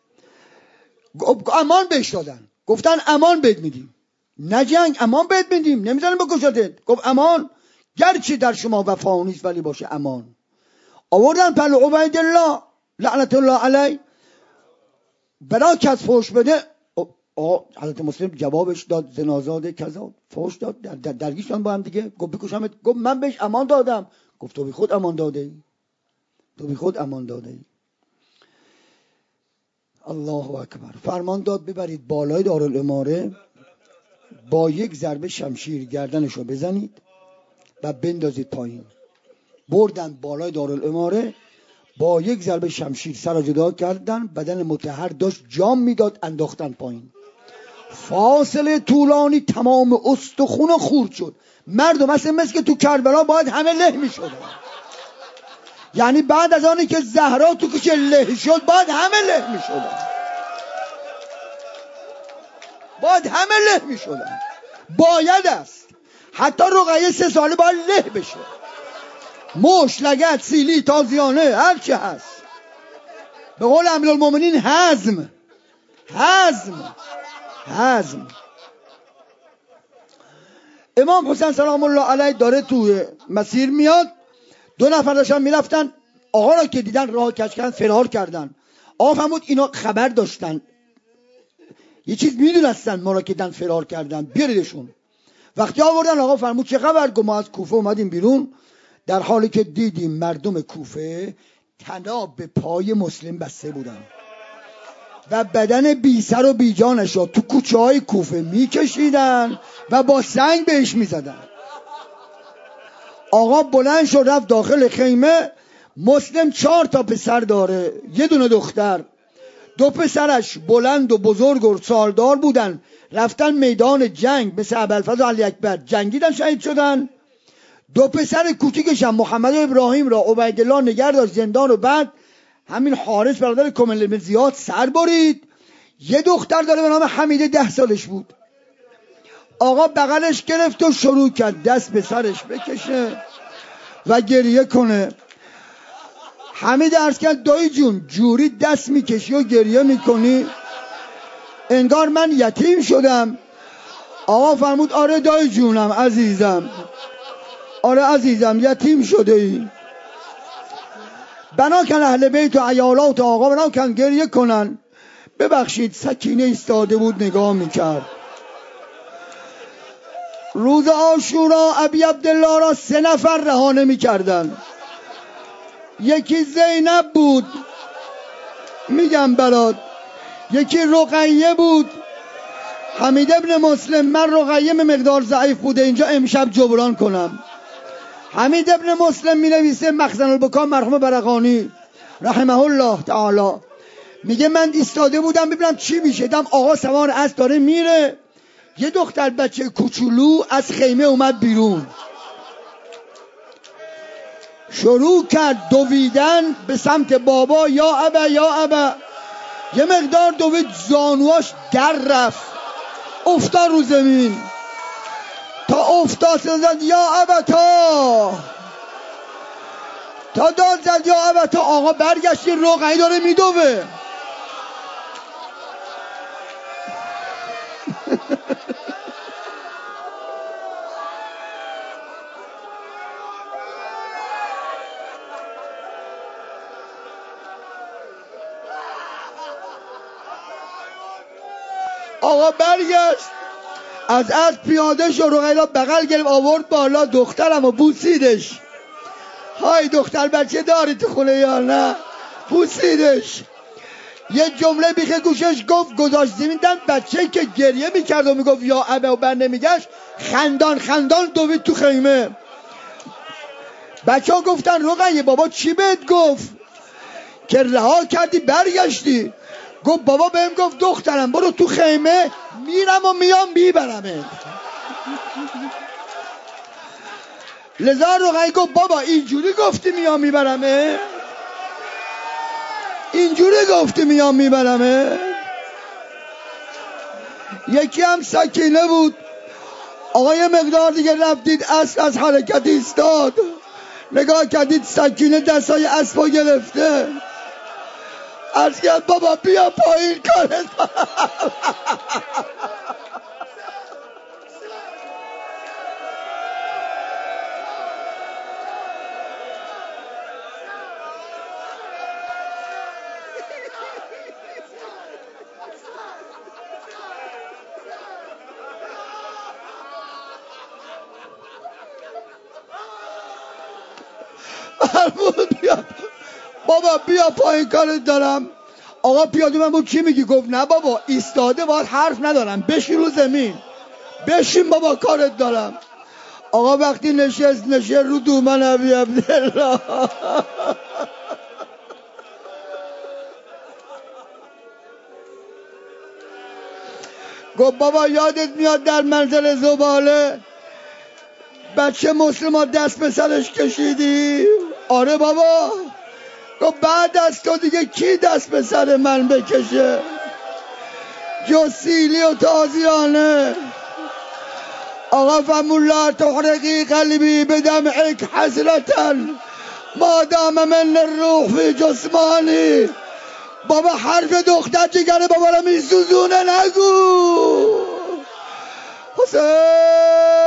امان بهش دادن، گفتن امان بهت میدیم، نه جنگ، امان بهت میدیم، نمیزنیم بکشتت. گفت امان، گرچه در شما وفا نیست ولی باشه امان. آوردن پل عبیدالله لعنت الله علیه، برای کس فوش بده. حضرت مسلم جوابش داد زنازاده کذا، فوش داد، درگیشتن با هم دیگه. گفت بکشمت. گفت من بهش امان دادم. گفت تو بی خود امان داده ای، تو بی خود امان داده ای. الله اکبر. فرمان داد ببرید بالای دارالاماره، با یک ضربه شمشیر گردنشو بزنید و بندازید پایین. بردن بالای دارالاماره، با یک ضربه شمشیر سر را جدا کردن، بدن مطهر داشت جام میداد، انداختن پایین. فاصله طولانی تمام استخون خورد شد. مردم مثل که تو کربلا باید همه له میشدن. یعنی بعد از آنی که زهرا تو کوچه له شد باید همه له میشدن. باید همه له میشدن. باید است. حتی رقیه 3 ساله باید له بشه. مش، لگد، سیلی، تازیانه، هر چه هست. به قول امیرالمومنین هضم. امام حسین سلام الله علیه داره توی مسیر میاد. 2 نفر داشتن میرفتن، آقا را که دیدن راه کج کردن، فرار کردن. آقا فرمود اینا خبر داشتن، یه چیز میدونستن، ما را که دیدن فرار کردن، بیاریدشون. وقتی آوردن آقا فرمود چه خبر؟ گفت ما از کوفه اومدیم بیرون، در حالی که دیدیم مردم کوفه طناب به پای مسلم بسته بودن و بدن بی سر و بی جانش را تو کوچه های کوفه میکشیدن و با سنگ بهش میزدن. آقا بلند شد رفت داخل خیمه. مسلم 4 تا پسر داره، 1 دونه دختر. 2 پسرش بلند و بزرگ و سالدار بودن، رفتن میدان جنگ مثل ابوالفضل و علی اکبر، جنگیدن، شهید شدن. 2 پسر کوچیکش هم محمد ابراهیم را عبیدالله نگه داشت زندان، و بعد همین حارث برادر کامل بن زیاد سر برید. 1 دختر داره به نام حمیده، 10 سالش بود. آقا بغلش گرفت و شروع کرد دست به سرش بکشه و گریه کنه. حمید عرض کرد دایی جون جوری دست میکشی و گریه میکنی انگار من یتیم شدم. آقا فرمود آره دایی جونم عزیزم، آره عزیزم یتیم شده ای. بناکن اهل بیت و عیالات آقا بناکن گریه کنن. ببخشید سکینه ایستاده بود نگاه میکرد. روز عاشورا ابی عبدالله را 3 نفر رها نمی‌کردن. یکی زینب بود، میگم برات، یکی رقیه بود. حمید ابن مسلم، من رقیه مقدار ضعیف بوده اینجا امشب جبران کنم. حمید ابن مسلم می نویسه مخزن البکا مرحوم برقانی رحمه الله تعالی، میگه من ایستاده بودم ببینم چی میشه. دیدم آقا سوار اسب داره میره، یه دختر بچه کوچولو از خیمه اومد بیرون، شروع کرد دویدن به سمت بابا. یا ابا یا ابا، یه مقدار دوید، زانواش در رفت، افتاد رو زمین. تا افتاد زد یا ابا تا داد زد یا ابا تا. آقا برگشتی رقعی داره میدوه. آقا برگشت از پیاده شد، رقیلا بغل گرفت آورد بالا، دخترم و بوسیدش. های دختر بچه داری تو خونه یا نه؟ بوسیدش. یه جمله بیخه گوشش گفت، گذاشت زمین. بچه که گریه میکرد و میگفت یا ابا و بر نمیگشت، خندان خندان دوید تو خیمه. بچه ها گفتن رقیه بابا چی بهت گفت که رها کردی برگشتی؟ گفت بابا بهم گفت دخترم برو تو خیمه، میرم و میام میبرمه. لذا رقیه گفت بابا اینجوری گفتی میام میبرمه؟ اینجوری گفتی میام میبرمه؟ یکی هم سکینه بود. آقا یه مقدار دیگه رفتید اسب از حرکت ایستاد، نگاه کردید سکینه دستای اسبا گرفته. عرض کرد بابا بیا پایین کارت. بابا بیا پایین کارت دارم. آقا پیاده من بود چی میگی؟ گفت نه بابا ایستاده باید حرف ندارم، بشین رو زمین، بشین بابا کارت دارم. آقا وقتی نشست رو دومن ابی عبدالله گفت بابا یادت میاد در منزل زباله بچه مسلمان دست به سرش کشیدی؟ آره بابا. گفت بعد از تو دیگه کی دست به سر من بکشه جز سیلی و تازیانه؟ آقا فرمود لا تحرقی قلبی بدمعک حسرتا ما دام من الروح فی جسمانی. بابا حرف دختر جگر بابا رو میسوزونه نگو. حسین